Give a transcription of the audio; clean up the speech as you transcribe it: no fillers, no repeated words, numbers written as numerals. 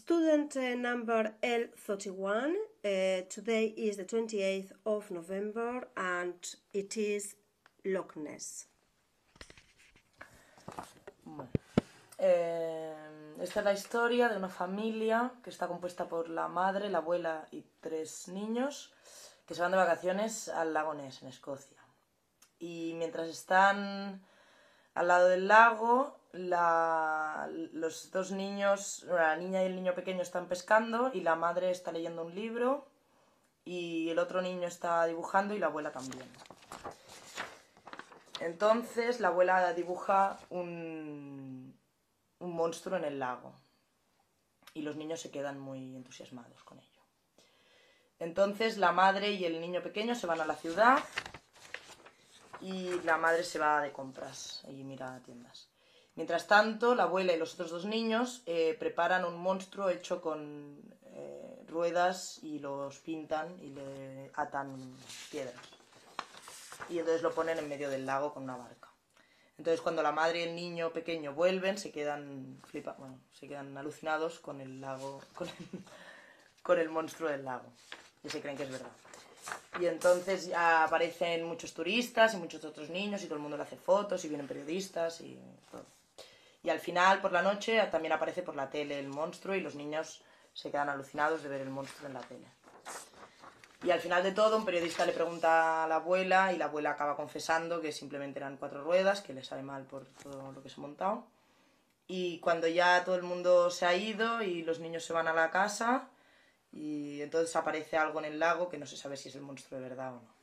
Student number L31. Today is the 28th of November and it is Loch Ness. Bueno. Esta es la historia de una familia que está compuesta por la madre, la abuela y 3 niños que se van de vacaciones al lago Ness, en Escocia. Y mientras están al lado del lago, los 2 niños, la niña y el niño pequeño, están pescando y la madre está leyendo un libro y el otro niño está dibujando y la abuela también. Entonces la abuela dibuja un monstruo en el lago y los niños se quedan muy entusiasmados con ello. Entonces la madre y el niño pequeño se van a la ciudad y la madre se va de compras y mira tiendas. Mientras tanto, la abuela y los otros 2 niños preparan un monstruo hecho con ruedas y los pintan y le atan piedras. Y entonces lo ponen en medio del lago con una barca. Entonces cuando la madre y el niño pequeño vuelven, se quedan alucinados con el lago, con el monstruo del lago. Y se creen que es verdad. Y entonces ya aparecen muchos turistas y muchos otros niños y todo el mundo le hace fotos y vienen periodistas y todo. Y al final, por la noche, también aparece por la tele el monstruo y los niños se quedan alucinados de ver el monstruo en la tele. Y al final de todo, un periodista le pregunta a la abuela y la abuela acaba confesando que simplemente eran 4 ruedas, que le sabe mal por todo lo que se ha montado. Y cuando ya todo el mundo se ha ido y los niños se van a la casa, y entonces aparece algo en el lago que no se sabe si es el monstruo de verdad o no.